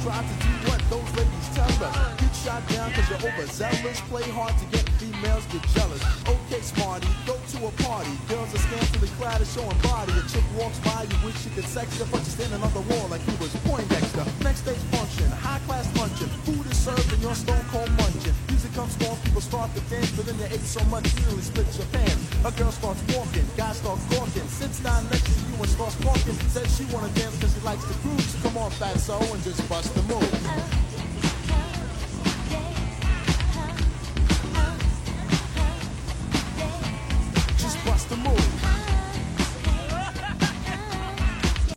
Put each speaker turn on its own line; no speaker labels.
try to do what those ladies tell us. Get shot down cause you're overzealous. Play hard to get females, get jealous. Okay, smarty, go to a party. Girls are scantily clad and showing body. A chick walks by, you wish you could sex her, but you're standing on the wall like he was Poindexter. Next day's function, high class luncheon. Food is served and you're stone cold munching. Music comes on, people start to dance, but then you ate so much you nearly split your pants. A girl starts walking, guy starts talking, sits down next to you and starts talking. Says she wanna dance cause she likes the groove. So come on, fatso, and just bust the move.